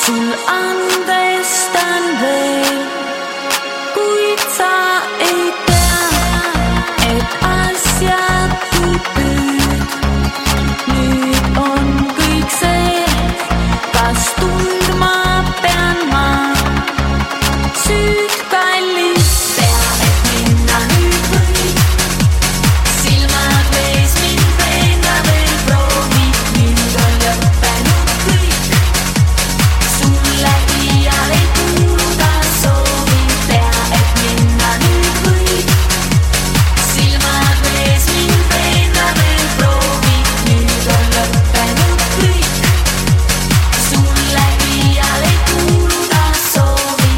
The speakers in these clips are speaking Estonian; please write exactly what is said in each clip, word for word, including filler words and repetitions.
sul andestan veel, kuid sa ei tea, et asjatult nüüd, nüüd on kõik see, kas tundma pean ma süüd kallis. Tea, et minna nüüd võib, silmad vees mind veenda veel proovi, nüüd on lõppenud kõik, sulle iial ei kuuluda soovi. Tea, et minna nüüd võib, silmad vees mind veenda veel proovi, nüüd on lõppenud kõik, sulle iial ei kuuluda soovi.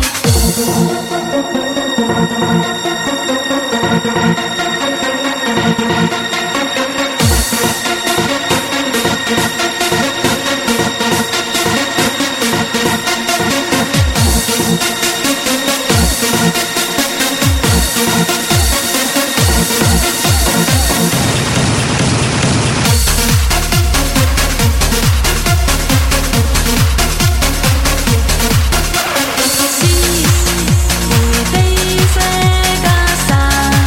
Siis, kui teisega sa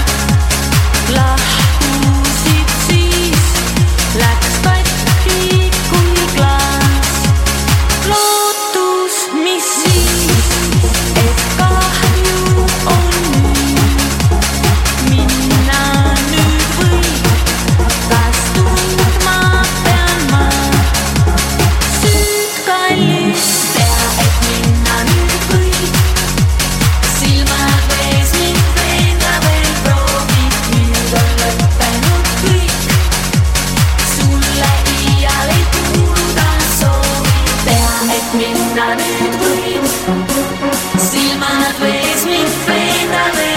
lahkusid, siis läks katki kui klaas. Lootus, mis siis, et kahju on nüüd, minna nüüd võib, kas tundma pean ma süüd kallis. Tea, et minna nüüd võib, silmad vees mind veenda veel proovi, nüüd on lõppenud kõik, sulle iial ei kuuluda soovi. Tea, et minna nüüd võib, silmad vees mind veenda veel